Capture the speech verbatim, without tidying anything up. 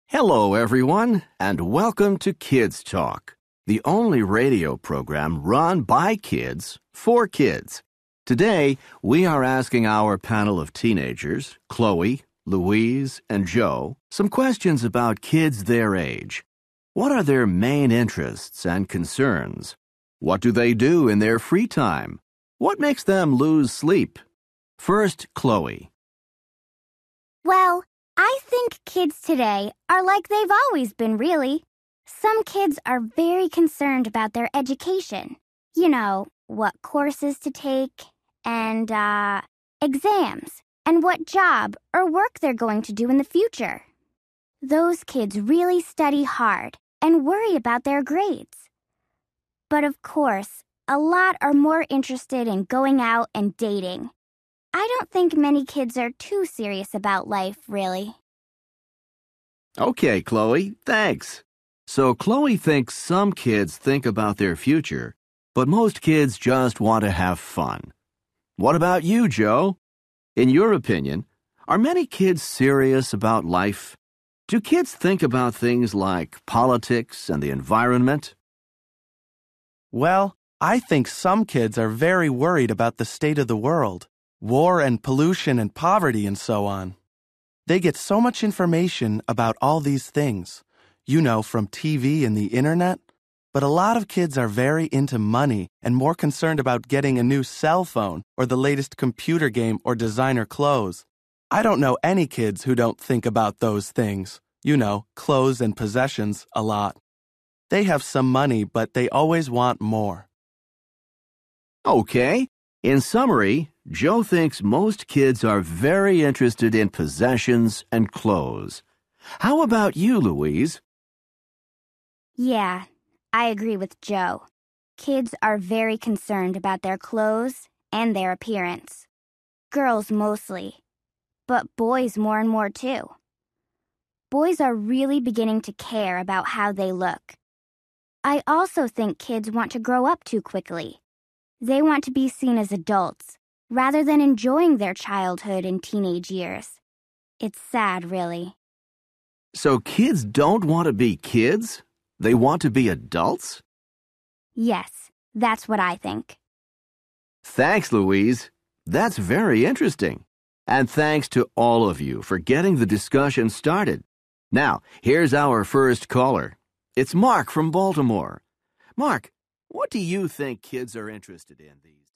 Hello, everyone, and welcome to Kids Talk, the only radio program run by kids for kids. Today, we are asking our panel of teenagers, Chloe, Louise, and Joe, some questions about kids their age. What are their main interests and concerns? What do they do in their free time? What makes them lose sleep? First, Chloe. Well, I think kids today are like they've always been, really. Some kids are very concerned about their education. You know, what courses to take, and, uh, exams, and what job or work they're going to do in the future. Those kids really study hard and worry about their grades. But of course, a lot are more interested in going out and dating. I don't think many kids are too serious about life, really. Okay, Chloe, thanks. So Chloe thinks some kids think about their future, but most kids just want to have fun. What about you, Joe? In your opinion, are many kids serious about life? Do kids think about things like politics and the environment? Well, I think some kids are very worried about the state of the world. War and pollution and poverty and so on. They get so much information about all these things, you know, from T V and the internet. But a lot of kids are very into money and more concerned about getting a new cell phone or the latest computer game or designer clothes. I don't know any kids who don't think about those things, you know, clothes and possessions, a lot. They have some money, but they always want more. Okay. In summary, Joe thinks most kids are very interested in possessions and clothes. How about you, Louise? Yeah, I agree with Joe. Kids are very concerned about their clothes and their appearance. Girls mostly, but boys more and more too. Boys are really beginning to care about how they look. I also think kids want to grow up too quickly. They want to be seen as adults, rather than enjoying their childhood and teenage years. It's sad, really. So kids don't want to be kids? They want to be adults? Yes, that's what I think. Thanks, Louise. That's very interesting. And thanks to all of you for getting the discussion started. Now, here's our first caller. It's Mark from Baltimore. Mark, what do you think kids are interested in these days?